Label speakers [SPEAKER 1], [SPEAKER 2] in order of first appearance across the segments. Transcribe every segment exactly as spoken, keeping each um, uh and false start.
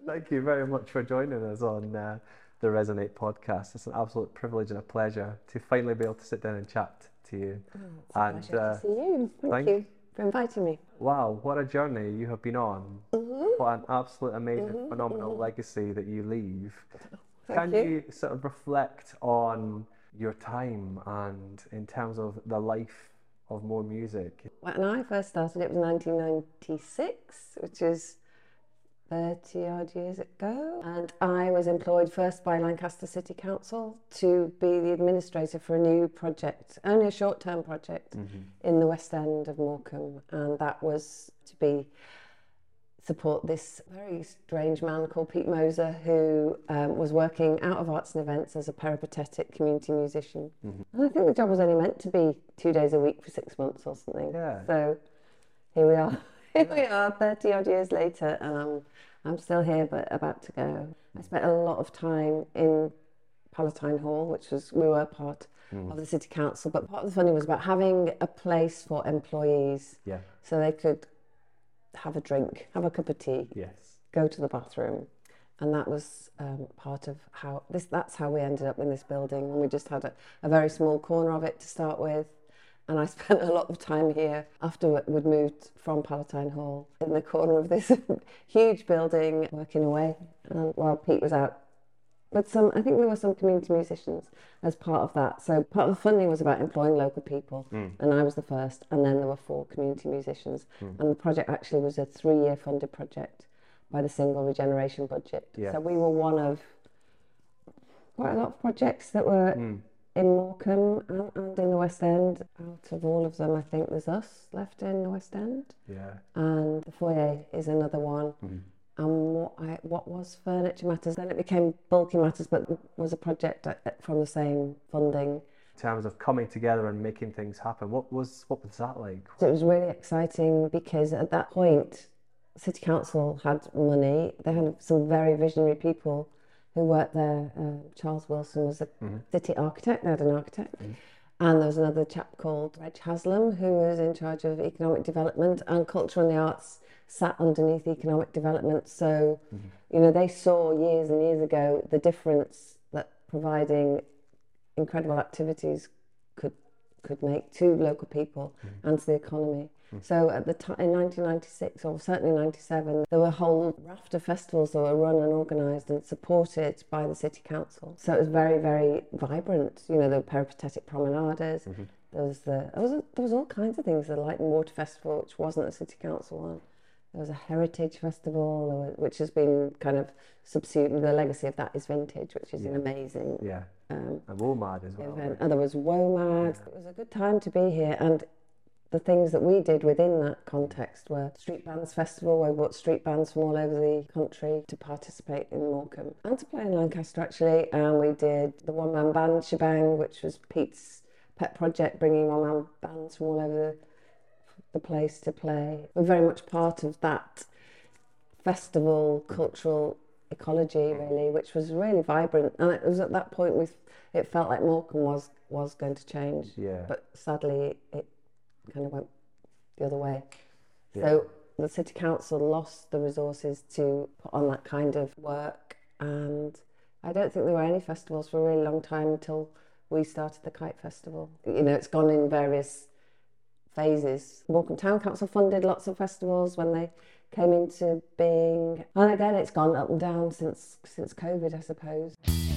[SPEAKER 1] Thank you very much for joining us on uh, the Resonate podcast. It's an absolute privilege and a pleasure to finally be able to sit down and chat to you.
[SPEAKER 2] Oh, it's a
[SPEAKER 1] and
[SPEAKER 2] pleasure
[SPEAKER 1] uh,
[SPEAKER 2] to see you. Thank,
[SPEAKER 1] thank
[SPEAKER 2] you for inviting me.
[SPEAKER 1] Wow, what a journey you have been on.
[SPEAKER 2] Mm-hmm.
[SPEAKER 1] What an absolute amazing,
[SPEAKER 2] Mm-hmm.
[SPEAKER 1] phenomenal
[SPEAKER 2] Mm-hmm.
[SPEAKER 1] legacy that you leave.
[SPEAKER 2] Thank
[SPEAKER 1] Can
[SPEAKER 2] you.
[SPEAKER 1] you sort of reflect on your time and in terms of the life of More Music?
[SPEAKER 2] When I first started, it was nineteen ninety-six, which is thirty odd years ago. And I was employed first by Lancaster City Council to be the administrator for a new project, only a short-term project,
[SPEAKER 1] Mm-hmm.
[SPEAKER 2] in the West End of Morecambe. And that was to be support this very strange man called Pete Moser, who um, was working out of arts and events as a peripatetic community musician.
[SPEAKER 1] Mm-hmm.
[SPEAKER 2] And I think the job was only meant to be two days a week for six months or something.
[SPEAKER 1] Yeah.
[SPEAKER 2] So here we are. Here
[SPEAKER 1] Yeah.
[SPEAKER 2] we are, thirty odd years later, and I'm I'm still here, but about to go. I spent a lot of time in Palatine Hall, which was we were part
[SPEAKER 1] Mm.
[SPEAKER 2] of the City Council, but part of the funding was about having a place for employees,
[SPEAKER 1] Yeah.
[SPEAKER 2] so they could have a drink, have a cup of tea,
[SPEAKER 1] Yes.
[SPEAKER 2] go to the bathroom. And that was um, part of how this that's how we ended up in this building. And we just had a, a very small corner of it to start with. And I spent a lot of time here after we'd moved from Palatine Hall in the corner of this huge building, working away, and while Pete was out. But some, I think there were some community musicians as part of that. So part of the funding was about employing local people,
[SPEAKER 1] Mm.
[SPEAKER 2] and I was the first. And then there were four community musicians,
[SPEAKER 1] Mm.
[SPEAKER 2] and the project actually was a three-year funded project by the single regeneration budget.
[SPEAKER 1] Yeah.
[SPEAKER 2] So we were one of quite a lot of projects that were
[SPEAKER 1] Mm.
[SPEAKER 2] in Morecambe and, and in the West End. Out of all of them, I think there's us left in the West End,
[SPEAKER 1] Yeah.
[SPEAKER 2] and the foyer is another one.
[SPEAKER 1] Mm.
[SPEAKER 2] And what I what was Furniture Matters, then it became Bulky Matters, but was a project from the same funding.
[SPEAKER 1] In terms of coming together and making things happen, what was what was that like?
[SPEAKER 2] So it was really exciting because at that point, City Council had money. They had some very visionary people who worked there. Uh, Charles Wilson was a
[SPEAKER 1] Mm-hmm.
[SPEAKER 2] city architect. They had an architect.
[SPEAKER 1] Mm-hmm.
[SPEAKER 2] And there was another chap called Reg Haslam who was in charge of economic development, and culture and the arts sat underneath economic development. So,
[SPEAKER 1] Mm-hmm.
[SPEAKER 2] you know, they saw years and years ago the difference that providing incredible activities could could make to local people
[SPEAKER 1] Mm-hmm.
[SPEAKER 2] and to the economy.
[SPEAKER 1] Mm-hmm.
[SPEAKER 2] So at the time, in nineteen ninety-six, or certainly ninety-seven, there were a whole raft of festivals that were run and organised and supported by the City Council. So it was very, very vibrant. You know, there were peripatetic promenades.
[SPEAKER 1] Mm-hmm.
[SPEAKER 2] There was the there was a, there was all kinds of things. The Light and Water Festival, which wasn't a City Council one. There was a Heritage Festival, there was, which has been kind of subsumed. The legacy of that is Vintage, which is
[SPEAKER 1] Yeah.
[SPEAKER 2] an amazing
[SPEAKER 1] Yeah.
[SPEAKER 2] um,
[SPEAKER 1] And WOMAD as well.
[SPEAKER 2] event.
[SPEAKER 1] right?
[SPEAKER 2] And there was WOMAD.
[SPEAKER 1] Yeah.
[SPEAKER 2] It was a good time to be here. And the things that we did within that context were Street Bands Festival, where we brought street bands from all over the country to participate in Morecambe and to play in Lancaster, actually. And we did the one-man band shebang, which was Pete's pet project, bringing one-man bands from all over the, the place to play. We're very much part of that festival cultural ecology, really, which was really vibrant. And it was at that point we it felt like Morecambe was was going to change,
[SPEAKER 1] Yeah.
[SPEAKER 2] but sadly it kind of went the other way.
[SPEAKER 1] Yeah.
[SPEAKER 2] So the City Council lost the resources to put on that kind of work, and I don't think there were any festivals for a really long time until we started the Kite Festival. You know, it's gone in various phases. Morecambe Town Council funded lots of festivals when they came into being, and again it's gone up and down since since COVID, I suppose.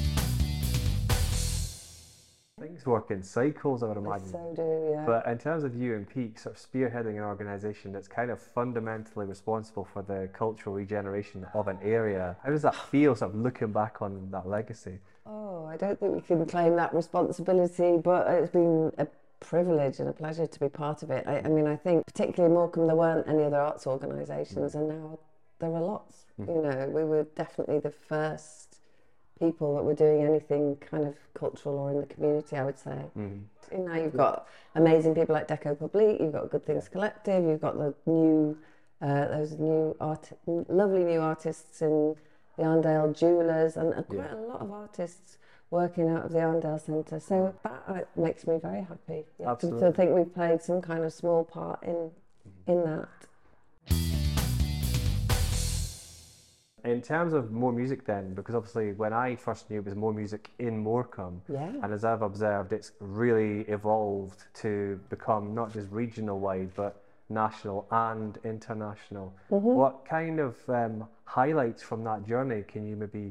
[SPEAKER 1] Things work in cycles, I would
[SPEAKER 2] They
[SPEAKER 1] imagine.
[SPEAKER 2] so do, yeah.
[SPEAKER 1] But in terms of you and Pete sort of spearheading an organisation that's kind of fundamentally responsible for the cultural regeneration of an area, how does that feel, sort of looking back on that legacy?
[SPEAKER 2] Oh, I don't think we can claim that responsibility, but it's been a privilege and a pleasure to be part of it. I, I mean, I think particularly in Morecambe there weren't any other arts organisations, and now there are lots.
[SPEAKER 1] Mm.
[SPEAKER 2] You know, we were definitely the first people that were doing anything kind of cultural or in the community, I would say.
[SPEAKER 1] Mm.
[SPEAKER 2] And now you've got amazing people like Deco Publique, you've got Good Things
[SPEAKER 1] Yeah.
[SPEAKER 2] Collective, you've got the new, uh, those new art, lovely new artists in the Arndale Jewellers, and uh, quite
[SPEAKER 1] Yeah.
[SPEAKER 2] a lot of artists working out of the Arndale Centre. So that uh, makes me very happy. Yeah, to,
[SPEAKER 1] Absolutely.
[SPEAKER 2] to think we've played some kind of small part in in that.
[SPEAKER 1] in terms of More Music then, because obviously when I first knew it was More Music in Morecambe,
[SPEAKER 2] Yeah.
[SPEAKER 1] and as I've observed, it's really evolved to become not just regional wide, but national and international.
[SPEAKER 2] Mm-hmm.
[SPEAKER 1] What kind of um, highlights from that journey can you maybe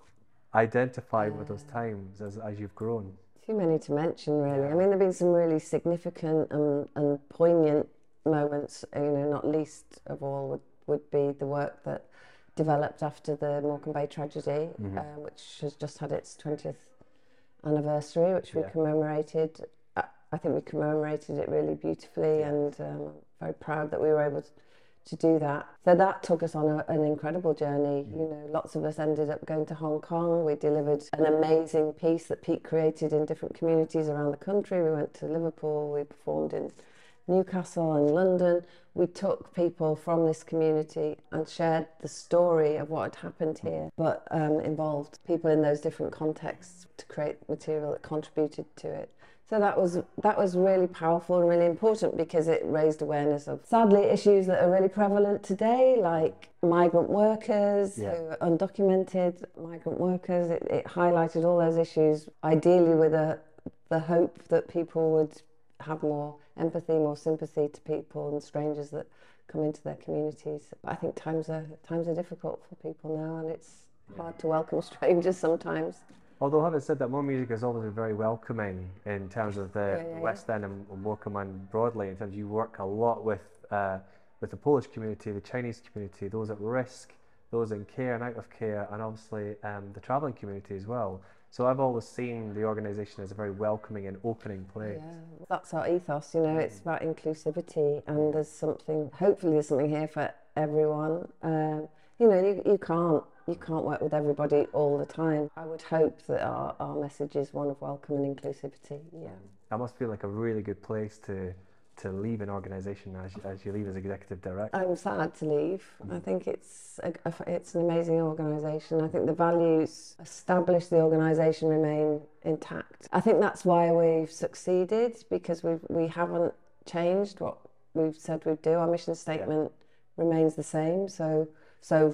[SPEAKER 1] identify with those times as, as you've grown?
[SPEAKER 2] Too many to mention, really.
[SPEAKER 1] Yeah.
[SPEAKER 2] I mean, there have been some really significant and, and poignant moments, you know, not least of all would, would be the work that developed after the Morecambe Bay tragedy,
[SPEAKER 1] Mm-hmm.
[SPEAKER 2] uh, which has just had its twentieth anniversary, which we
[SPEAKER 1] Yeah.
[SPEAKER 2] commemorated. I, I think we commemorated it really beautifully,
[SPEAKER 1] Yeah.
[SPEAKER 2] and um, I'm very proud that we were able to, to do that. So that took us on a, an incredible journey.
[SPEAKER 1] Mm.
[SPEAKER 2] You know, lots of us ended up going to Hong Kong. We delivered an amazing piece that Pete created in different communities around the country. We went to Liverpool, we performed in Newcastle and London. We took people from this community and shared the story of what had happened here, but um, involved people in those different contexts to create material that contributed to it. So that was that was really powerful and really important because it raised awareness of, sadly, issues that are really prevalent today, like migrant workers
[SPEAKER 1] Yeah.
[SPEAKER 2] who are undocumented migrant workers. It, it highlighted all those issues, ideally with a, the hope that people would have more empathy, more sympathy to people and strangers that come into their communities. I think times are times are difficult for people now, and it's hard to welcome strangers sometimes.
[SPEAKER 1] Although having said that, More Music has always been very welcoming in terms of the
[SPEAKER 2] Yeah, yeah,
[SPEAKER 1] West End and Morecambe and broadly, in terms of you work a lot with uh, with the Polish community, the Chinese community, those at risk, those in care and out of care, and obviously um, the travelling community as well. So I've always seen the organisation as a very welcoming and opening place.
[SPEAKER 2] Yeah, that's our ethos, you know, it's about inclusivity, and there's something, hopefully there's something here for everyone. Um, you know, you, you can't you can't work with everybody all the time. I would hope that our, our message is one of welcome and inclusivity, yeah.
[SPEAKER 1] That must feel like a really good place to to leave an organisation as, as you leave as executive director.
[SPEAKER 2] I'm sad to leave. I think it's a, it's an amazing organisation. I think the values established the organisation remain intact. I think that's why we've succeeded, because we we haven't changed what we've said we'd do. Our mission statement yeah. remains the same. So so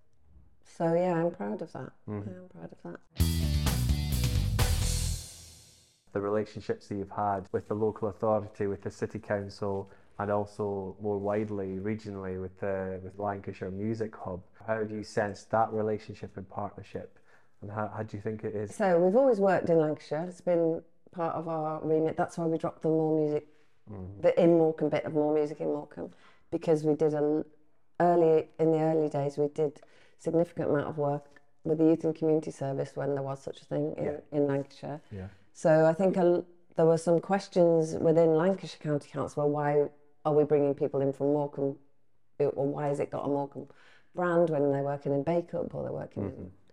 [SPEAKER 2] so yeah, I'm proud of that. Mm-hmm. Yeah, I'm proud of that.
[SPEAKER 1] The relationships that you've had with the local authority, with the city council, and also more widely, regionally, with the with Lancashire Music Hub. How do you sense that relationship and partnership, and how, how do you think it is?
[SPEAKER 2] So we've always worked in Lancashire. It's been part of our remit. That's why we dropped the More Music, mm-hmm. the in Morecambe bit of More Music in Morecambe, because we did a early in the early days we did significant amount of work with the Youth and Community Service when there was such a thing in, yeah. in Lancashire.
[SPEAKER 1] Yeah.
[SPEAKER 2] So I think a, there were some questions within Lancashire County Council. Well, why are we bringing people in from Morecambe, or why has it got a Morecambe brand when they're working in Bacup or they're working mm-hmm. in...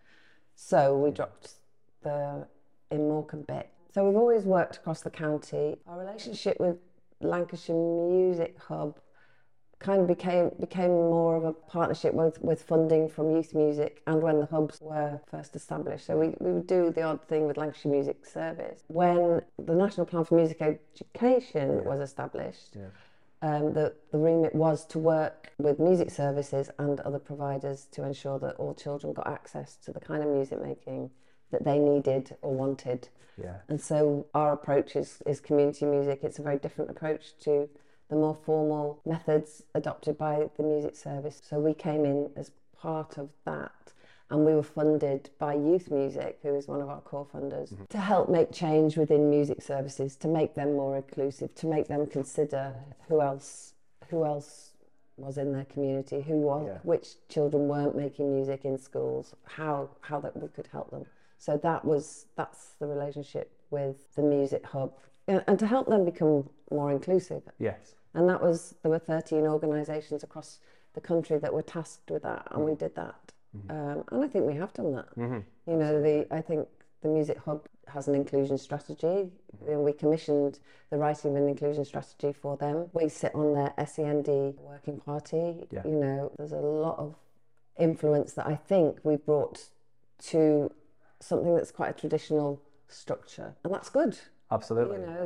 [SPEAKER 2] So we dropped the in Morecambe bit. So we've always worked across the county. Our relationship with Lancashire Music Hub kind of became became more of a partnership with, with funding from Youth Music and when the hubs were first established. So we, we would do the odd thing with Lancashire Music Service. When the National Plan for Music Education yeah. was established, yeah. um, the, the remit was to work with music services and other providers to ensure that all children got access to the kind of music making that they needed or wanted.
[SPEAKER 1] Yeah.
[SPEAKER 2] And so our approach is, is community music. It's a very different approach to the more formal methods adopted by the music service. So we came in as part of that, and we were funded by Youth Music, who is one of our core funders, mm-hmm. to help make change within music services, to make them more inclusive, to make them consider who else who else was in their community, who was, yeah. which children weren't making music in schools, how how that we could help them. So that was that's the relationship with the Music Hub, and, and to help them become more inclusive.
[SPEAKER 1] Yes.
[SPEAKER 2] And that was, there were thirteen organisations across the country that were tasked with that, and mm-hmm. we did that. Mm-hmm. Um, and I think we have done that. Mm-hmm. You know, the I think the Music Hub has an inclusion strategy. Mm-hmm. And we commissioned the writing of an inclusion strategy for them. We sit on their S E N D working party. Yeah. You know, there's a lot of influence that I think we brought to something that's quite a traditional structure. And that's good.
[SPEAKER 1] Absolutely.
[SPEAKER 2] You know,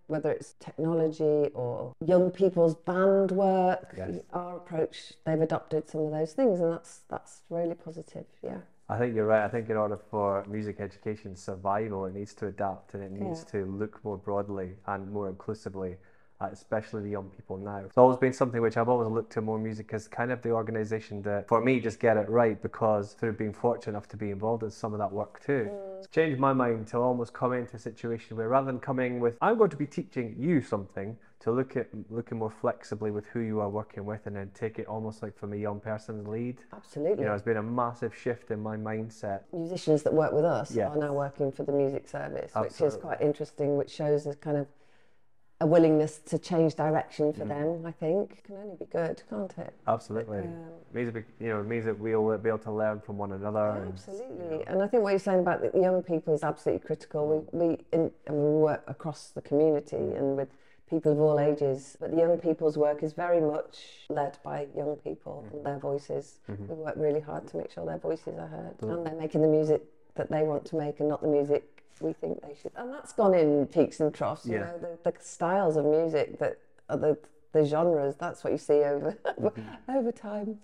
[SPEAKER 2] whether it's technology or young people's band work,
[SPEAKER 1] Yes.
[SPEAKER 2] our approach, they've adopted some of those things, and that's that's really positive, yeah.
[SPEAKER 1] I think you're right. I think in order for music education survival, it needs to adapt and it needs
[SPEAKER 2] Yeah.
[SPEAKER 1] to look more broadly and more inclusively, uh, especially the young people now. It's always been something which I've always looked to more music as kind of the organisation that, for me, just get it right, because through being fortunate enough to be involved in some of that work too,
[SPEAKER 2] Mm.
[SPEAKER 1] it's changed my mind to almost come into a situation where rather than coming with, I'm going to be teaching you something, to look at looking more flexibly with who you are working with and then take it almost like from a young person's lead.
[SPEAKER 2] Absolutely.
[SPEAKER 1] You know, it's been a massive shift in my mindset.
[SPEAKER 2] Musicians that work with us
[SPEAKER 1] Yeah.
[SPEAKER 2] are now working for the music service, which is
[SPEAKER 1] Absolutely.
[SPEAKER 2] quite interesting, which shows a kind of a willingness to change direction for
[SPEAKER 1] Mm.
[SPEAKER 2] them, I think. It can only be good, can't it?
[SPEAKER 1] Absolutely.
[SPEAKER 2] Um,
[SPEAKER 1] It means, that we- you know, it means that we'll be able to learn from one another. and,
[SPEAKER 2] Absolutely,
[SPEAKER 1] you know,
[SPEAKER 2] and I think what you're saying about the young people is absolutely critical. We we in, I mean, we work across the community and with people of all ages, but the young people's work is very much led by young people and their voices.
[SPEAKER 1] Mhm.
[SPEAKER 2] We work really hard to make sure their voices are heard,
[SPEAKER 1] Mm.
[SPEAKER 2] and they're making the music that they want to make and not the music we think they should. And that's gone in peaks and troughs. You
[SPEAKER 1] Yeah.
[SPEAKER 2] know, the, the styles of music that are the the genres. That's what you see over over time.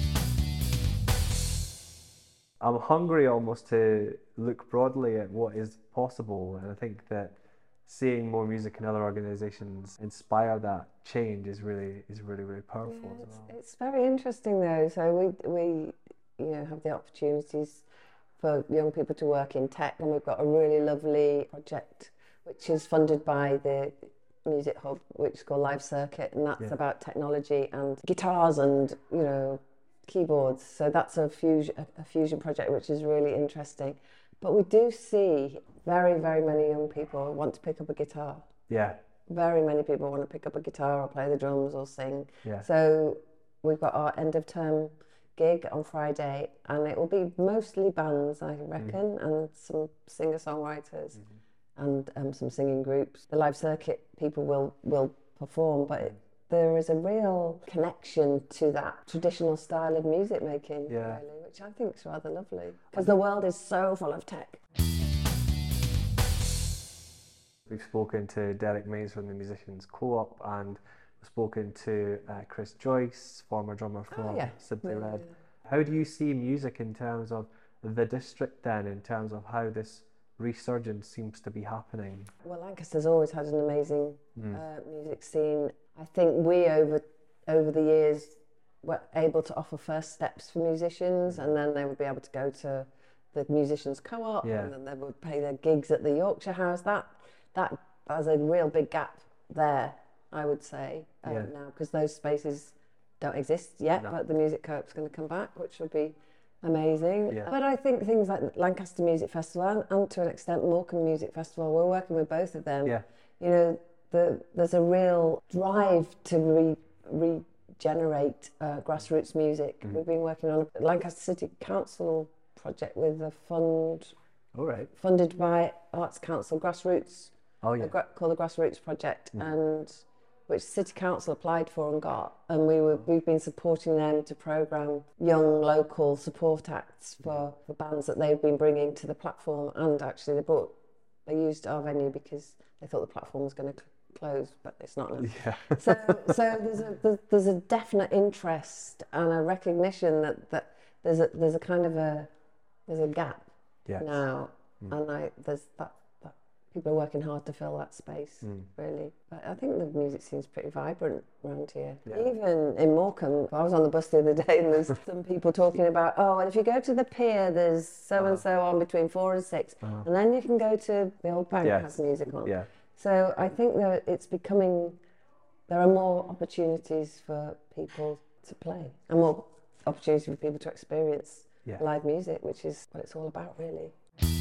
[SPEAKER 1] I'm hungry almost to look broadly at what is possible, and I think that seeing more music in other organisations inspire that change is really is really really powerful
[SPEAKER 2] Yeah,
[SPEAKER 1] as
[SPEAKER 2] it's,
[SPEAKER 1] well.
[SPEAKER 2] it's very interesting though. So we we you know have the opportunities for young people to work in tech, and we've got a really lovely project which is funded by the Music Hub, which is called Live Circuit, and that's
[SPEAKER 1] Yeah.
[SPEAKER 2] about technology and guitars and you know keyboards. So that's a fusion a fusion project which is really interesting. But we do see very very many young people want to pick up a guitar.
[SPEAKER 1] Yeah,
[SPEAKER 2] Very many people want to pick up a guitar or play the drums or sing.
[SPEAKER 1] yeah.
[SPEAKER 2] So we've got our end of term gig on Friday, and it will be mostly bands, I reckon, and some singer-songwriters and um, some singing groups. The Live Circuit people will will perform, but it, there is a real connection to that traditional style of music making,
[SPEAKER 1] Yeah.
[SPEAKER 2] really, which I think is rather lovely, because the world is so full of tech.
[SPEAKER 1] We've spoken to Derek Mays from the Musicians Co-op, and we've spoken to uh, Chris Joyce, former drummer from
[SPEAKER 2] yeah.
[SPEAKER 1] Simply
[SPEAKER 2] Yeah,
[SPEAKER 1] Red.
[SPEAKER 2] yeah.
[SPEAKER 1] How do you see music in terms of the district then, in terms of how this resurgence seems to be happening?
[SPEAKER 2] Well, Lancaster's always had an amazing
[SPEAKER 1] Mm.
[SPEAKER 2] uh, music scene. I think we over over the years were able to offer first steps for musicians, and then they would be able to go to the Musicians Co-op,
[SPEAKER 1] Yeah.
[SPEAKER 2] and then they would pay their gigs at the Yorkshire House. That that there's a real big gap there, I would say, uh,
[SPEAKER 1] Yeah.
[SPEAKER 2] now, because those spaces don't exist yet.
[SPEAKER 1] No.
[SPEAKER 2] But the Music Co-op's going to come back, which will be amazing.
[SPEAKER 1] Yeah.
[SPEAKER 2] But I think things like Lancaster Music Festival and, and to an extent Morecambe Music Festival, we're working with both of them.
[SPEAKER 1] Yeah,
[SPEAKER 2] You know, the, there's a real drive to re, regenerate uh, grassroots music.
[SPEAKER 1] Mm-hmm.
[SPEAKER 2] We've been working on a Lancaster City Council project with a fund
[SPEAKER 1] all right.
[SPEAKER 2] funded by Arts Council Grassroots,
[SPEAKER 1] Oh
[SPEAKER 2] a
[SPEAKER 1] yeah,
[SPEAKER 2] gra- called the Grassroots Project,
[SPEAKER 1] Mm.
[SPEAKER 2] and which City Council applied for and got. And we were, we've been supporting them to programme young local support acts for, for bands that they've been bringing to the platform. And actually they brought, they used our venue because they thought the platform was going to close, but it's not now.
[SPEAKER 1] yeah.
[SPEAKER 2] So, so there's a there's, there's a definite interest and a recognition that, that there's a there's a kind of a there's a gap
[SPEAKER 1] Yes.
[SPEAKER 2] now,
[SPEAKER 1] Mm.
[SPEAKER 2] and I there's that, that people are working hard to fill that space,
[SPEAKER 1] Mm.
[SPEAKER 2] really. But I think the music scene's pretty vibrant around here.
[SPEAKER 1] Yeah.
[SPEAKER 2] Even in Morecambe, I was on the bus the other day, and there's some people talking about, oh, well, if you go to the pier, there's so and so on between four and six,
[SPEAKER 1] Uh-huh.
[SPEAKER 2] and then you can go to the old bank
[SPEAKER 1] Yes.
[SPEAKER 2] has music on.
[SPEAKER 1] Yeah.
[SPEAKER 2] So I think that it's becoming, there are more opportunities for people to play and more opportunities for people to experience
[SPEAKER 1] Yeah.
[SPEAKER 2] live music, which is what it's all about, really.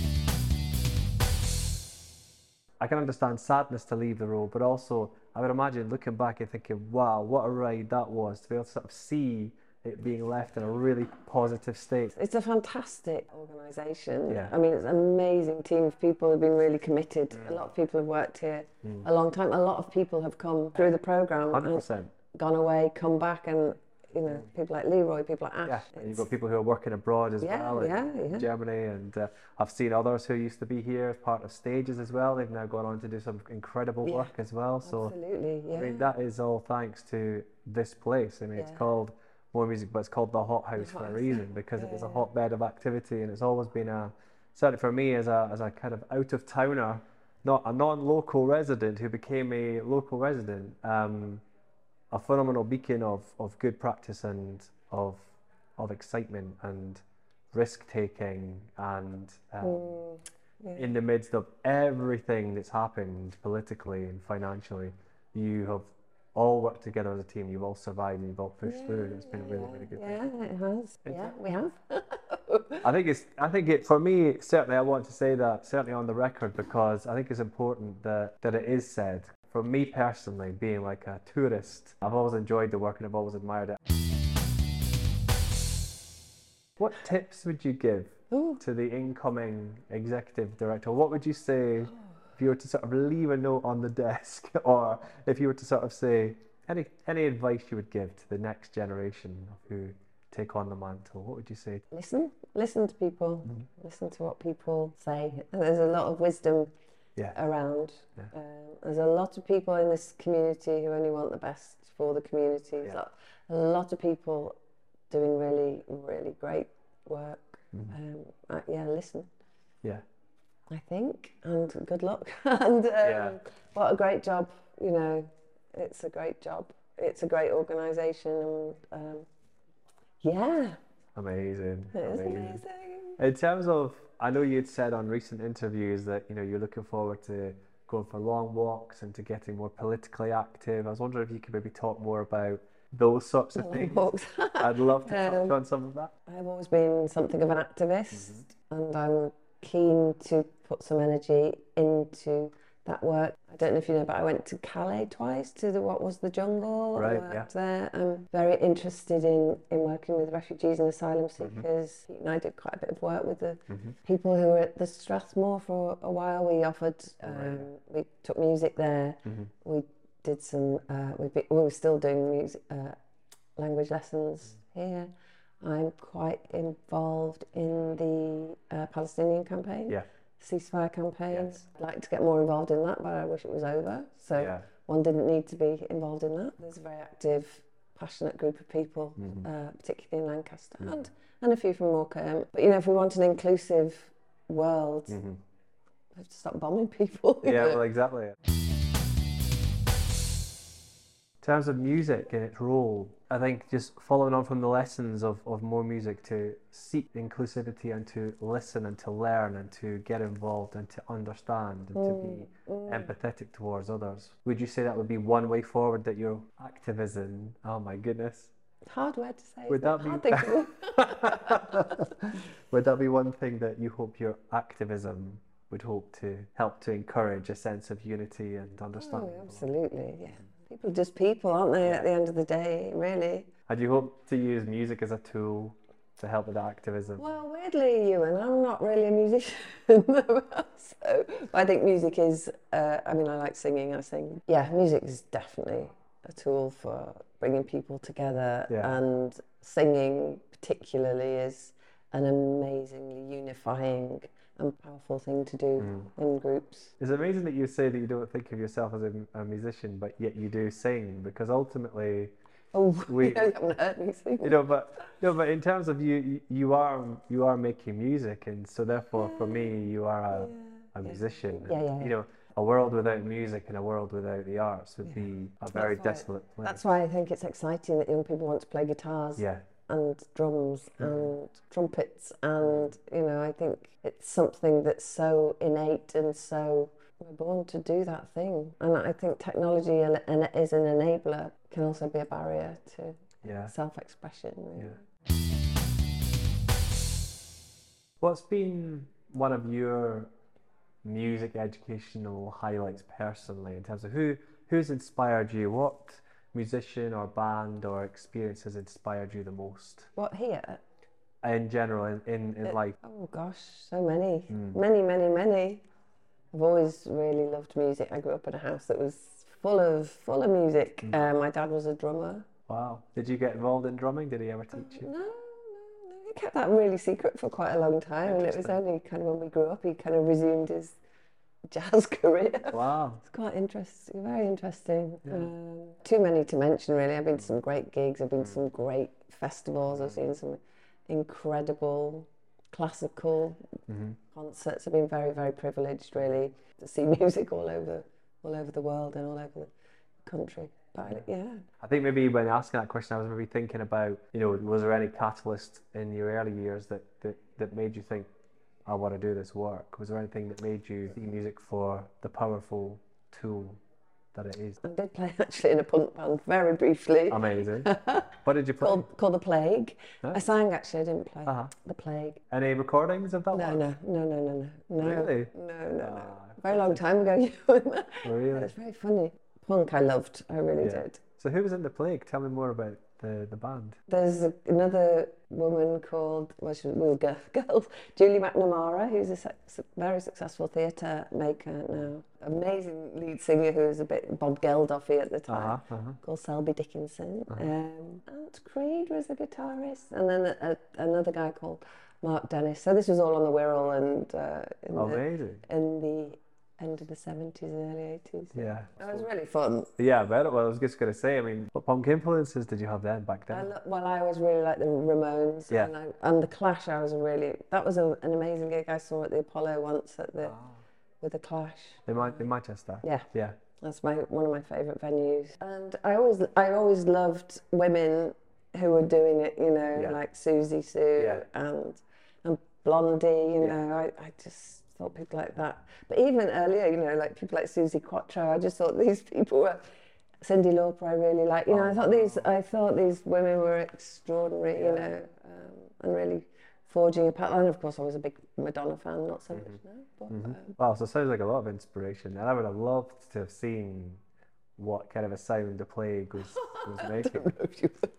[SPEAKER 1] I can understand sadness to leave the role, but also I would imagine looking back and thinking, wow, what a ride that was, to be able to sort of see it being left in a really positive state.
[SPEAKER 2] It's a fantastic organisation.
[SPEAKER 1] Yeah.
[SPEAKER 2] I mean, it's an amazing team of people who've been really committed. A lot of people have worked here a long time. A lot of people have come through the programme
[SPEAKER 1] one hundred
[SPEAKER 2] and
[SPEAKER 1] percent.
[SPEAKER 2] gone away, come back, and you know, people like Leroy, people like Ash.
[SPEAKER 1] Yeah, and you've
[SPEAKER 2] It's-
[SPEAKER 1] got people who are working abroad as
[SPEAKER 2] Yeah,
[SPEAKER 1] well in
[SPEAKER 2] yeah, yeah.
[SPEAKER 1] Germany, and uh, I've seen others who used to be here as part of stages as well. They've now gone on to do some incredible
[SPEAKER 2] Yeah,
[SPEAKER 1] work as well. So
[SPEAKER 2] Absolutely, yeah.
[SPEAKER 1] I mean, that is all thanks to this place. I mean, it's
[SPEAKER 2] Yeah.
[SPEAKER 1] called More Music, but it's called the Hot House for a
[SPEAKER 2] Hot-
[SPEAKER 1] reason, because it is a
[SPEAKER 2] Yeah.
[SPEAKER 1] hotbed of activity, and it's always been a, certainly for me as a as a kind of out of towner, not a non-local resident who became a local resident, um, a phenomenal beacon of, of good practice and of of excitement and risk taking, and um,
[SPEAKER 2] Mm, yeah.
[SPEAKER 1] in the midst of everything that's happened politically and financially, you have all worked together as a team. You've all survived and you've all pushed through, and it's been a really, really good thing.
[SPEAKER 2] Yeah, it has. Yeah, we have.
[SPEAKER 1] I think it's. I think it for me certainly. I want to say that certainly on the record, because I think it's important that that it is said. For me personally, being like a tourist, I've always enjoyed the work and I've always admired it. What tips would you give
[SPEAKER 2] Ooh.
[SPEAKER 1] to the incoming executive director? What would you say if you were to sort of leave a note on the desk, or if you were to sort of say any any advice you would give to the next generation who take on the mantle? What would you say?
[SPEAKER 2] Listen, listen to people,
[SPEAKER 1] Mm-hmm.
[SPEAKER 2] listen to what people say. There's a lot of wisdom
[SPEAKER 1] Yeah.
[SPEAKER 2] around.
[SPEAKER 1] Yeah.
[SPEAKER 2] Um, there's a lot of people in this community who only want the best for the community. There's
[SPEAKER 1] Yeah.
[SPEAKER 2] a lot of people doing really, really great work.
[SPEAKER 1] Mhm.
[SPEAKER 2] Um, uh, yeah, listen,
[SPEAKER 1] Yeah.
[SPEAKER 2] I think, and good luck. and um,
[SPEAKER 1] Yeah.
[SPEAKER 2] what a great job, you know, it's a great job. It's a great organisation, and um, yeah,
[SPEAKER 1] Amazing.
[SPEAKER 2] it is
[SPEAKER 1] Amazing.
[SPEAKER 2] amazing.
[SPEAKER 1] In terms of, I know you'd said on recent interviews that you know you're looking forward to going for long walks and to getting more politically active. I was wondering if you could maybe talk more about those sorts of
[SPEAKER 2] Long
[SPEAKER 1] things.
[SPEAKER 2] walks.
[SPEAKER 1] I'd love to touch
[SPEAKER 2] Um,
[SPEAKER 1] on some of that.
[SPEAKER 2] I've always been something of an activist, and I'm keen to put some energy into that work. I don't know if you know, but I went to Calais twice to the what was the jungle. I
[SPEAKER 1] Right,
[SPEAKER 2] worked
[SPEAKER 1] yeah.
[SPEAKER 2] there. I'm very interested in, in working with refugees and asylum seekers. Pete and I did quite a bit of work with the
[SPEAKER 1] Mm-hmm.
[SPEAKER 2] people who were at the Strathmore for a while. We offered, um,
[SPEAKER 1] Right.
[SPEAKER 2] we took music there.
[SPEAKER 1] Mm-hmm.
[SPEAKER 2] We did some, uh, we be, we were still doing music, uh, language lessons here. I'm quite involved in the uh, Palestinian campaign,
[SPEAKER 1] Yeah.
[SPEAKER 2] ceasefire campaign.
[SPEAKER 1] Yes.
[SPEAKER 2] I'd like to get more involved in that, but I wish it was over. So
[SPEAKER 1] Yeah.
[SPEAKER 2] one didn't need to be involved in that. There's a very active, passionate group of people,
[SPEAKER 1] Mhm.
[SPEAKER 2] uh, particularly in Lancaster,
[SPEAKER 1] Mhm.
[SPEAKER 2] and, and a few from Morecambe. But you know, if we want an inclusive world,
[SPEAKER 1] Mm-hmm.
[SPEAKER 2] we have to stop bombing people. you
[SPEAKER 1] Yeah,
[SPEAKER 2] know.
[SPEAKER 1] well, exactly. In terms of music and its role, I think just following on from the lessons of, of More Music, to seek inclusivity and to listen and to learn and to get involved and to understand and to be
[SPEAKER 2] Mm, mm.
[SPEAKER 1] empathetic towards others. Would you say that would be one way forward, that your activism, oh my goodness,
[SPEAKER 2] Hard word to say.
[SPEAKER 1] would
[SPEAKER 2] isn't
[SPEAKER 1] that
[SPEAKER 2] it?
[SPEAKER 1] be
[SPEAKER 2] Hard thing to do.
[SPEAKER 1] would that be one thing that you hope your activism would hope to help to encourage a sense of unity and understanding?
[SPEAKER 2] Oh, absolutely, yeah. People are just people, aren't they,
[SPEAKER 1] Yeah.
[SPEAKER 2] at the end of the day, really?
[SPEAKER 1] And you hope to use music as a tool to help with that activism?
[SPEAKER 2] Well, weirdly, Ewan, I'm not really a musician. so I think music is, uh, I mean, I like singing, I sing. Yeah, music is definitely a tool for bringing people together.
[SPEAKER 1] Yeah.
[SPEAKER 2] And singing, particularly, is an amazingly unifying and powerful thing to do
[SPEAKER 1] Mm.
[SPEAKER 2] in groups.
[SPEAKER 1] It's amazing that you say that you don't think of yourself as a, a musician, but yet you do sing, because ultimately,
[SPEAKER 2] Oh,
[SPEAKER 1] We-
[SPEAKER 2] you haven't heard me sing.
[SPEAKER 1] you know, but no, but in terms of you, you- you are you are making music, and so therefore, for me, you are a, a musician.
[SPEAKER 2] Yeah, yeah,
[SPEAKER 1] And,
[SPEAKER 2] yeah.
[SPEAKER 1] You know, a world without music and a world without the arts would
[SPEAKER 2] Yeah.
[SPEAKER 1] be a very
[SPEAKER 2] That's why-
[SPEAKER 1] desolate place.
[SPEAKER 2] That's why I think it's exciting that young people want to play guitars.
[SPEAKER 1] Yeah,
[SPEAKER 2] And drums and trumpets, and you know, I think it's something that's so innate and so we're born to do that thing. And I think technology and and is an enabler, can also be a barrier to
[SPEAKER 1] yeah.
[SPEAKER 2] self-expression. Really.
[SPEAKER 1] Yeah. What's been one of your music educational highlights personally, in terms of who who's inspired you? What musician or band or experience has inspired you the most
[SPEAKER 2] What here?
[SPEAKER 1] in general in, in, in
[SPEAKER 2] It-
[SPEAKER 1] life?
[SPEAKER 2] Oh gosh, so many,
[SPEAKER 1] Mm.
[SPEAKER 2] many, many, many. I've always really loved music. I grew up in a house that was full of full of music.
[SPEAKER 1] Mm.
[SPEAKER 2] Uh, my dad was a drummer.
[SPEAKER 1] Wow. Did you get involved in drumming? Did he ever
[SPEAKER 2] Uh,
[SPEAKER 1] teach you?
[SPEAKER 2] no, no, no. He kept that really secret for quite a long time, and it was
[SPEAKER 1] Interesting.
[SPEAKER 2] only kind of when we grew up he kind of resumed his jazz career.
[SPEAKER 1] Wow.
[SPEAKER 2] It's quite interesting, very interesting.
[SPEAKER 1] Yeah.
[SPEAKER 2] Um, too many to mention, really. I've been to some great gigs, I've been to
[SPEAKER 1] Mm.
[SPEAKER 2] some great festivals, I've seen some incredible classical
[SPEAKER 1] Mhm.
[SPEAKER 2] concerts. I've been very, very privileged, really, to see music all over, all over the world and all over the country. But I- yeah,
[SPEAKER 1] I think maybe when asking that question, I was maybe thinking about, you know, was there any catalyst in your early years that, that, that made you think, I want to do this work? Was there anything that made you see music for the powerful tool that it is?
[SPEAKER 2] I did play actually in a punk band very briefly
[SPEAKER 1] Amazing. What did you play?
[SPEAKER 2] called called The Plague.
[SPEAKER 1] Huh?
[SPEAKER 2] I sang actually. I didn't play
[SPEAKER 1] Uh-huh.
[SPEAKER 2] The Plague.
[SPEAKER 1] Any recordings of that
[SPEAKER 2] No,
[SPEAKER 1] one?
[SPEAKER 2] no, no, no, no, no, no.
[SPEAKER 1] Really?
[SPEAKER 2] No, no, no.
[SPEAKER 1] Ah,
[SPEAKER 2] Very long time ago. You know.
[SPEAKER 1] Really?
[SPEAKER 2] It was very funny. Punk, I loved. I really
[SPEAKER 1] Yeah.
[SPEAKER 2] did.
[SPEAKER 1] So who was in The Plague? Tell me more about the, the band.
[SPEAKER 2] There's a, another woman called, well, she, we were girl, girls, Julie McNamara, who's a su- su- very successful theatre maker now. Amazing lead singer who was a bit Bob Geldofy at the time,
[SPEAKER 1] Uh-huh, uh-huh.
[SPEAKER 2] called Selby Dickinson.
[SPEAKER 1] Uh-huh.
[SPEAKER 2] Um, Ant Creed was a guitarist, and then a, a, another guy called Mark Dennis. So this was all on the Wirral and uh, in, the,
[SPEAKER 1] Amazing.
[SPEAKER 2] in the end of the seventies and early eighties.
[SPEAKER 1] Yeah.
[SPEAKER 2] It was really fun.
[SPEAKER 1] Yeah, I bet it was. I was just going to say, I mean, what punk influences did you have then, back
[SPEAKER 2] I
[SPEAKER 1] then?
[SPEAKER 2] lo- well, I always really liked the Ramones,
[SPEAKER 1] Yeah.
[SPEAKER 2] and, I, and the Clash. I was really that was a, an amazing gig I saw at the Apollo once at the
[SPEAKER 1] Ah.
[SPEAKER 2] with the Clash.
[SPEAKER 1] In, Ma- in Manchester?
[SPEAKER 2] Yeah,
[SPEAKER 1] Yeah.
[SPEAKER 2] that's my one of my favourite venues. And I always I always loved women who were doing it. You know,
[SPEAKER 1] Yeah.
[SPEAKER 2] like Susie Sue
[SPEAKER 1] Yeah.
[SPEAKER 2] and and Blondie. You
[SPEAKER 1] Yeah.
[SPEAKER 2] know, I, I just thought people like that. But even earlier, you know, like people like Susie Quattro. I just thought these people were. Cyndi Lauper, I really like. You know,
[SPEAKER 1] Oh,
[SPEAKER 2] I thought these,
[SPEAKER 1] wow.
[SPEAKER 2] I thought these women were extraordinary. You
[SPEAKER 1] Yeah.
[SPEAKER 2] know, um, and really forging a path. And of course, I was a big Madonna fan, not so much now. But,
[SPEAKER 1] Mhm.
[SPEAKER 2] um,
[SPEAKER 1] Wow, so it sounds like a lot of inspiration. And I would have loved to have seen what kind of a sound The Plague was, was
[SPEAKER 2] I
[SPEAKER 1] making.
[SPEAKER 2] don't know if you would.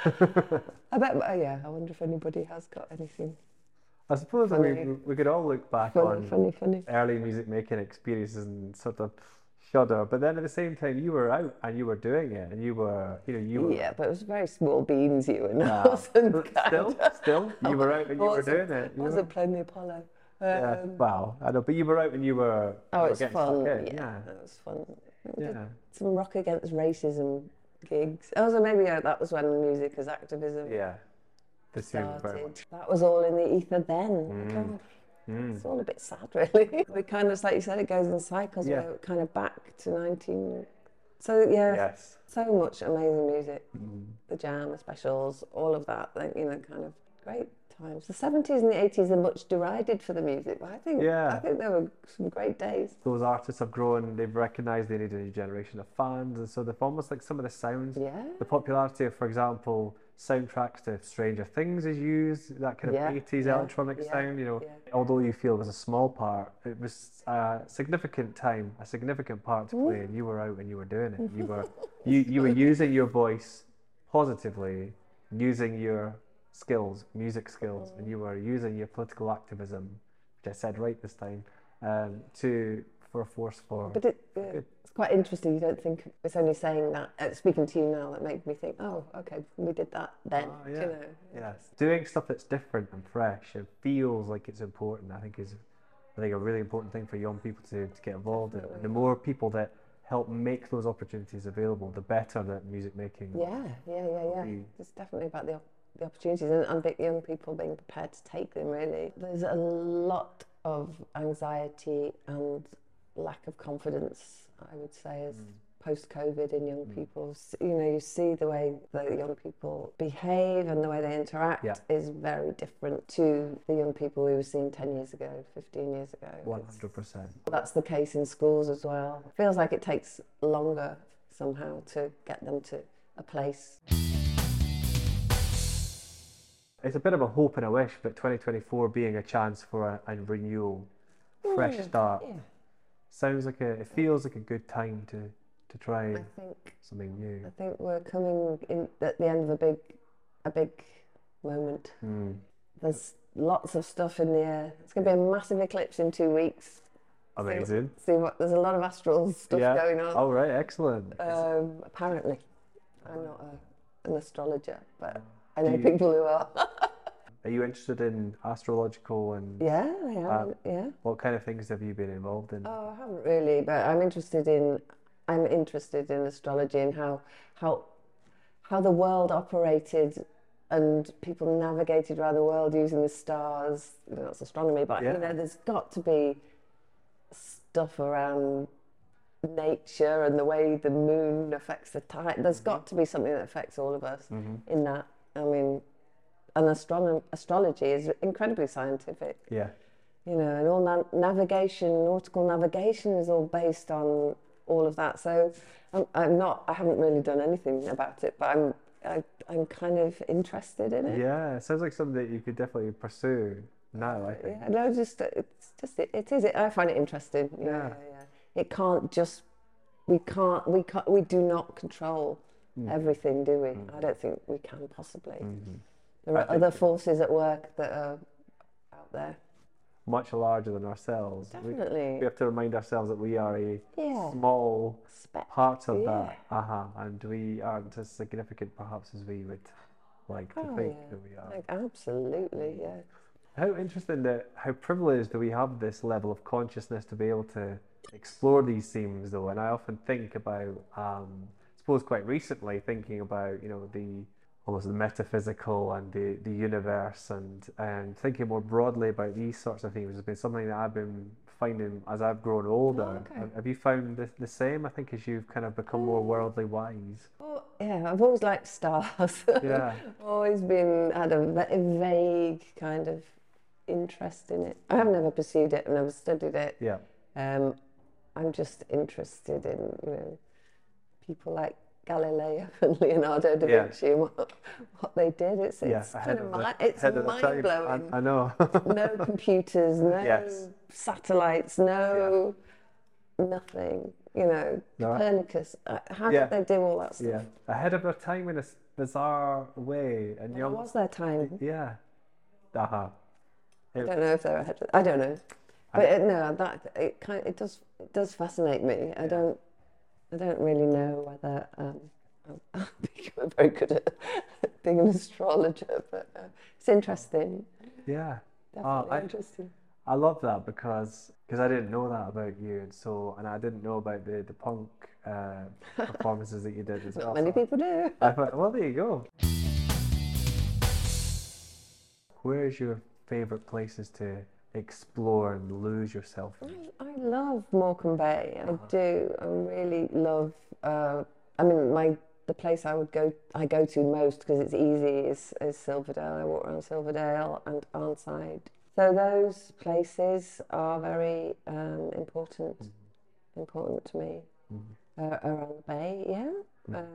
[SPEAKER 2] I bet. Uh, yeah, I wonder if anybody has got anything
[SPEAKER 1] I suppose that we,
[SPEAKER 2] Funny.
[SPEAKER 1] we could all look back
[SPEAKER 2] funny,
[SPEAKER 1] on
[SPEAKER 2] funny, funny.
[SPEAKER 1] early music making experiences and sort of shudder. But then at the same time, you were out and you were doing it, and you were, you know, you were.
[SPEAKER 2] Yeah, but it was very small beans, you and I
[SPEAKER 1] Ah,
[SPEAKER 2] wasn't
[SPEAKER 1] but still,
[SPEAKER 2] kind of-
[SPEAKER 1] still, you were out and you were
[SPEAKER 2] wasn't-
[SPEAKER 1] doing it. You
[SPEAKER 2] wasn't
[SPEAKER 1] were,
[SPEAKER 2] playing the Apollo.
[SPEAKER 1] yeah,
[SPEAKER 2] Um,
[SPEAKER 1] wow, I know, but you were out and you were.
[SPEAKER 2] Oh,
[SPEAKER 1] you were
[SPEAKER 2] it's
[SPEAKER 1] getting
[SPEAKER 2] fun.
[SPEAKER 1] stuck in.
[SPEAKER 2] Yeah,
[SPEAKER 1] Yeah,
[SPEAKER 2] it was fun. We did
[SPEAKER 1] yeah.
[SPEAKER 2] some rock against racism gigs. Oh, so maybe uh, that was when music as activism
[SPEAKER 1] Yeah. The two very
[SPEAKER 2] started.
[SPEAKER 1] much.
[SPEAKER 2] That was all in the ether then.
[SPEAKER 1] Mm.
[SPEAKER 2] God,
[SPEAKER 1] Mm.
[SPEAKER 2] it's all a bit sad, really. We kind of, like you said, it goes in cycles.
[SPEAKER 1] Yeah.
[SPEAKER 2] We're kind of back to nineteen. So yeah,
[SPEAKER 1] Yes.
[SPEAKER 2] so much amazing music.
[SPEAKER 1] Mm.
[SPEAKER 2] The Jam, the specials, all of that. Like, you know, kind of great times. The seventies and the eighties are much derided for the music, but I think
[SPEAKER 1] Yeah.
[SPEAKER 2] I think there were some great days.
[SPEAKER 1] Those artists have grown, they've recognised they need a new generation of fans, and so they've almost like some of the sounds,
[SPEAKER 2] Yeah.
[SPEAKER 1] the popularity of, for example, soundtracks to Stranger Things is used, that kind of
[SPEAKER 2] Yeah,
[SPEAKER 1] eighties
[SPEAKER 2] yeah,
[SPEAKER 1] electronic
[SPEAKER 2] yeah,
[SPEAKER 1] sound, you know.
[SPEAKER 2] yeah.
[SPEAKER 1] Although you feel it was a small part, it was a significant time, a significant part to play, and you were out and you were doing it. You were, you, you were using your voice positively, using your skills, music skills, and you were using your political activism, which I said right this time, um, to for a force for.
[SPEAKER 2] But it, yeah,
[SPEAKER 1] Good.
[SPEAKER 2] it's quite interesting. You don't think it's only saying that, uh, speaking to you now, that made me think, oh, okay, we did that then.
[SPEAKER 1] Ah,
[SPEAKER 2] You
[SPEAKER 1] yeah.
[SPEAKER 2] know?
[SPEAKER 1] Yes, doing stuff that's different and fresh and feels like it's important, I think is, I think a really important thing for young people to, to get involved in. And the more people that help make those opportunities available, the better that music making.
[SPEAKER 2] Yeah, yeah, yeah, yeah.
[SPEAKER 1] Mm.
[SPEAKER 2] It's definitely about the, op- the opportunities and, and the young people being prepared to take them, really. There's a lot of anxiety and lack of confidence, I would say, as post-COVID in young people. S- You know, you see the way the young people behave and the way they interact
[SPEAKER 1] Yeah.
[SPEAKER 2] is very different to the young people we were seeing ten years ago, fifteen years ago.
[SPEAKER 1] One
[SPEAKER 2] It's-
[SPEAKER 1] hundred percent.
[SPEAKER 2] That's the case in schools as well. It feels like it takes longer somehow to get them to a place.
[SPEAKER 1] It's a bit of a hope and a wish, but twenty twenty-four being a chance for a, a renewal, fresh
[SPEAKER 2] Mm,
[SPEAKER 1] start.
[SPEAKER 2] Yeah,
[SPEAKER 1] Sounds like a, it feels like a good time to, to try
[SPEAKER 2] I think
[SPEAKER 1] something new.
[SPEAKER 2] I think we're coming in at the end of a big a big moment.
[SPEAKER 1] Mm.
[SPEAKER 2] There's lots of stuff in the air. It's going to be a massive eclipse in two weeks.
[SPEAKER 1] Amazing.
[SPEAKER 2] See what there's a lot of astral stuff
[SPEAKER 1] Yeah.
[SPEAKER 2] going on.
[SPEAKER 1] All right, excellent.
[SPEAKER 2] Um, apparently, I'm not a an astrologer, but I know
[SPEAKER 1] you-
[SPEAKER 2] people who are.
[SPEAKER 1] Are you interested in astrological and
[SPEAKER 2] Yeah, I am.
[SPEAKER 1] uh,
[SPEAKER 2] Yeah.
[SPEAKER 1] what kind of things have you been involved in?
[SPEAKER 2] Oh, I haven't really, but I'm interested in I'm interested in astrology and how how how the world operated and people navigated around the world using the stars. You know, that's astronomy, but
[SPEAKER 1] Yeah.
[SPEAKER 2] you know, there's got to be stuff around nature and the way the moon affects the tide. There's got to be something that affects all of us in that. I mean, and astronomy, astrology is incredibly scientific.
[SPEAKER 1] Yeah.
[SPEAKER 2] You know, and all na- navigation, nautical navigation is all based on all of that. So I'm, I'm not, I haven't really done anything about it, but I'm, I, I'm kind of interested in it.
[SPEAKER 1] Yeah, it sounds like something that you could definitely pursue now, I think.
[SPEAKER 2] Yeah, no, just it's just it, it is. It, I find it interesting. Yeah,
[SPEAKER 1] Yeah.
[SPEAKER 2] yeah, yeah. It can't just. We can't. We can't. We do not control everything, do we? I don't think we can possibly. There
[SPEAKER 1] I
[SPEAKER 2] are
[SPEAKER 1] think
[SPEAKER 2] other forces at work that are out there.
[SPEAKER 1] Much larger than ourselves. We,
[SPEAKER 2] Definitely.
[SPEAKER 1] we have to remind ourselves that we are a
[SPEAKER 2] Yeah.
[SPEAKER 1] small
[SPEAKER 2] Speck.
[SPEAKER 1] part of
[SPEAKER 2] Yeah.
[SPEAKER 1] that. Uh-huh. And we aren't as significant perhaps as we would like to
[SPEAKER 2] Oh,
[SPEAKER 1] think
[SPEAKER 2] yeah.
[SPEAKER 1] that we are.
[SPEAKER 2] Like, absolutely, yeah.
[SPEAKER 1] How interesting that how privileged do we have this level of consciousness to be able to explore these themes though, and I often think about um I suppose quite recently thinking about, you know, the almost the metaphysical and the, the universe and and thinking more broadly about these sorts of themes has been something that I've been finding as I've grown older.
[SPEAKER 2] Oh, okay.
[SPEAKER 1] Have- Have you found the, the same? I think as you've kind of become more worldly wise.
[SPEAKER 2] Oh, yeah, I've always liked stars.
[SPEAKER 1] Yeah.
[SPEAKER 2] Always been, had a va- vague kind of interest in it. I have never pursued it, I've never studied it.
[SPEAKER 1] Yeah.
[SPEAKER 2] Um, I'm just interested in, you know, people like Galileo and Leonardo da
[SPEAKER 1] Yeah.
[SPEAKER 2] Vinci and what, what they did. It's,
[SPEAKER 1] Yeah.
[SPEAKER 2] it's
[SPEAKER 1] ahead
[SPEAKER 2] kind of,
[SPEAKER 1] of the-
[SPEAKER 2] mi- it's
[SPEAKER 1] ahead of the time.
[SPEAKER 2] mind blowing.
[SPEAKER 1] I, I know.
[SPEAKER 2] No computers, no
[SPEAKER 1] Yes.
[SPEAKER 2] satellites, no nothing. You know,
[SPEAKER 1] No, I-
[SPEAKER 2] Copernicus. uh, How
[SPEAKER 1] Yeah.
[SPEAKER 2] did they do all that stuff?
[SPEAKER 1] Yeah, ahead of their time in a s- bizarre way, and
[SPEAKER 2] When
[SPEAKER 1] you
[SPEAKER 2] was their time?
[SPEAKER 1] yeah, uh-huh.
[SPEAKER 2] I don't know if they're ahead. Of, I don't know, but it, no, that it kind it does it does fascinate me. I don't I don't really know whether um, I'm, I'm very good at being an astrologer, but uh, it's interesting.
[SPEAKER 1] Yeah.
[SPEAKER 2] Definitely
[SPEAKER 1] I-
[SPEAKER 2] interesting.
[SPEAKER 1] I love that because because I didn't know that about you, and so and I didn't know about the the punk uh, performances that you did as well.
[SPEAKER 2] Not many
[SPEAKER 1] so
[SPEAKER 2] people do.
[SPEAKER 1] I thought, well, there you go. Where's your favorite places to explore and lose yourself in?
[SPEAKER 2] I love Morecambe Bay. I do. I really love. Uh, I mean, my the place I would go, I go to most because it's easy is, is Silverdale. I walk around Silverdale and Arnside. So those places are very um, important,
[SPEAKER 1] Mm-hmm.
[SPEAKER 2] important to me.
[SPEAKER 1] Mm-hmm.
[SPEAKER 2] Uh, around the bay, yeah.
[SPEAKER 1] Mm.
[SPEAKER 2] Um,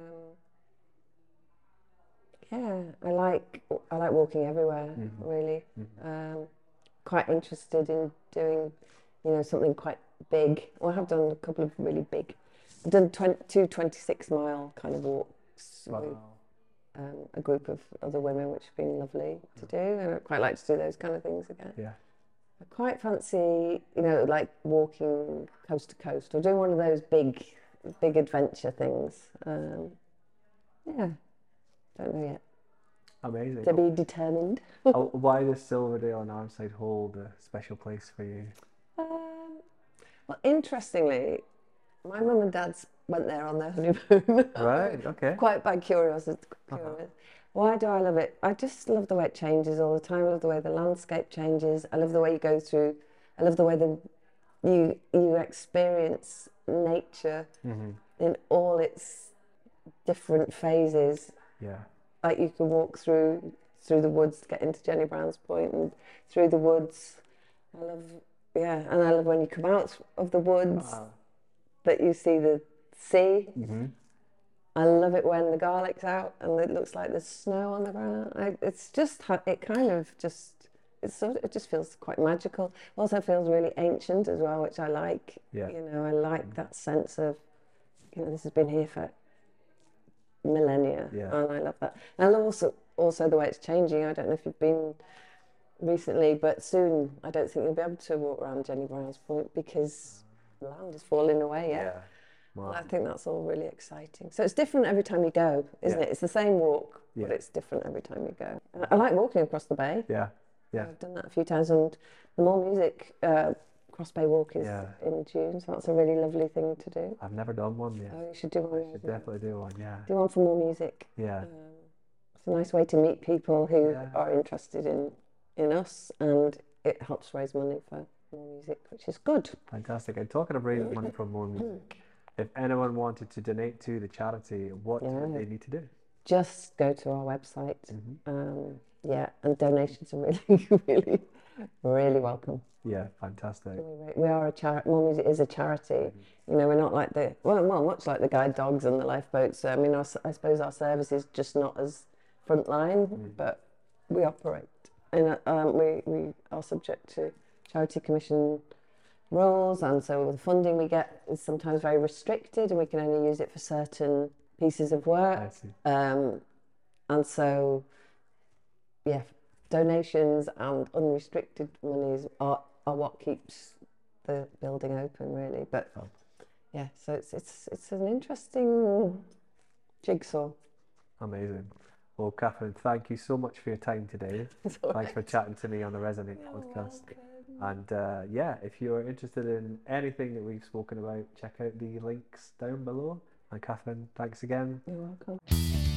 [SPEAKER 2] yeah, I like I like walking everywhere.
[SPEAKER 1] Mhm.
[SPEAKER 2] Really.
[SPEAKER 1] Mhm.
[SPEAKER 2] Um, quite interested in doing, you know, something quite big. Well, I have done a couple of really big. I've done twenty, two twenty-six mile kind of walks with
[SPEAKER 1] Wow.
[SPEAKER 2] um, a group of other women, which have been lovely to do. And I'd quite like to do those kind of things again.
[SPEAKER 1] Yeah.
[SPEAKER 2] I quite fancy, you know, like walking coast to coast or doing one of those big, big adventure things. Um, yeah, don't know yet.
[SPEAKER 1] Amazing.
[SPEAKER 2] To be determined.
[SPEAKER 1] Oh, why does Silverdale and Arnside hold a special place for you?
[SPEAKER 2] Um, well, interestingly, my mum and dad went there on their honeymoon.
[SPEAKER 1] Right. Okay.
[SPEAKER 2] Quite by curiosity.
[SPEAKER 1] Uh-huh.
[SPEAKER 2] Curious. Why do I love it? I just love the way it changes all the time. I love the way the landscape changes. I love the way you go through. I love the way the you you experience nature
[SPEAKER 1] Mm-hmm.
[SPEAKER 2] in all its different phases.
[SPEAKER 1] Yeah.
[SPEAKER 2] Like you can walk through through the woods to get into Jenny Brown's Point and through the woods. I love, yeah, and I love when you come out of the woods
[SPEAKER 1] Uh,
[SPEAKER 2] that you see the sea.
[SPEAKER 1] mm-hmm.
[SPEAKER 2] I love it when the garlic's out and it looks like there's snow on the ground. I, it's just, ha- it kind of just, it's sort of, it just feels quite magical. Also feels really ancient as well, which I like.
[SPEAKER 1] Yeah.
[SPEAKER 2] You know, I like that sense of, you know, this has been here for millennia,
[SPEAKER 1] Yeah.
[SPEAKER 2] and I love that. And also, also the way it's changing. I don't know if you've been recently, but soon I don't think you'll be able to walk around Jenny Brown's Point because the land is falling away. Yeah.
[SPEAKER 1] Wow.
[SPEAKER 2] And I think that's all really exciting. So it's different every time you go, isn't
[SPEAKER 1] Yeah.
[SPEAKER 2] it? It's the same walk,
[SPEAKER 1] Yeah.
[SPEAKER 2] but it's different every time you go. And I like walking across the bay.
[SPEAKER 1] Yeah, yeah,
[SPEAKER 2] I've done that a few times, and the More Music uh, Cross Bay Walk is
[SPEAKER 1] yeah.
[SPEAKER 2] in June, so that's a really lovely thing to do.
[SPEAKER 1] I've never done one yet.
[SPEAKER 2] Oh, you should do one.
[SPEAKER 1] I should definitely do one. Yeah,
[SPEAKER 2] Do one for More Music.
[SPEAKER 1] yeah,
[SPEAKER 2] Um, it's a nice way to meet people who
[SPEAKER 1] Yeah.
[SPEAKER 2] are interested in in us, and it helps raise money for More Music, which is good.
[SPEAKER 1] fantastic. And talking of raising money for More Music, if anyone wanted to donate to the charity, what
[SPEAKER 2] Yeah.
[SPEAKER 1] would they need to do?
[SPEAKER 2] Just go to our website.
[SPEAKER 1] Mhm.
[SPEAKER 2] Um, yeah, and donations are really, really, really welcome.
[SPEAKER 1] Yeah, fantastic.
[SPEAKER 2] We, we are a charity. More Music is a charity. You know, we're not like the well, well, much like the guide dogs and the lifeboats. I mean, our, I suppose our service is just not as frontline, but we operate, and um, we we are subject to Charity Commission rules, and so the funding we get is sometimes very restricted, and we can only use it for certain pieces of work.
[SPEAKER 1] I see.
[SPEAKER 2] Um, and so, yeah, donations and unrestricted monies are, are what keeps the building open, really. But
[SPEAKER 1] Oh.
[SPEAKER 2] yeah, so it's it's it's an interesting jigsaw.
[SPEAKER 1] Amazing. Well, Catherine, thank you so much for your time today.
[SPEAKER 2] It's all
[SPEAKER 1] Thanks for
[SPEAKER 2] right.
[SPEAKER 1] chatting to me on the Resonate
[SPEAKER 2] You're
[SPEAKER 1] podcast.
[SPEAKER 2] welcome.
[SPEAKER 1] And uh, yeah, if you're interested in anything that we've spoken about, check out the links down below. And Catherine, thanks again.
[SPEAKER 2] You're welcome.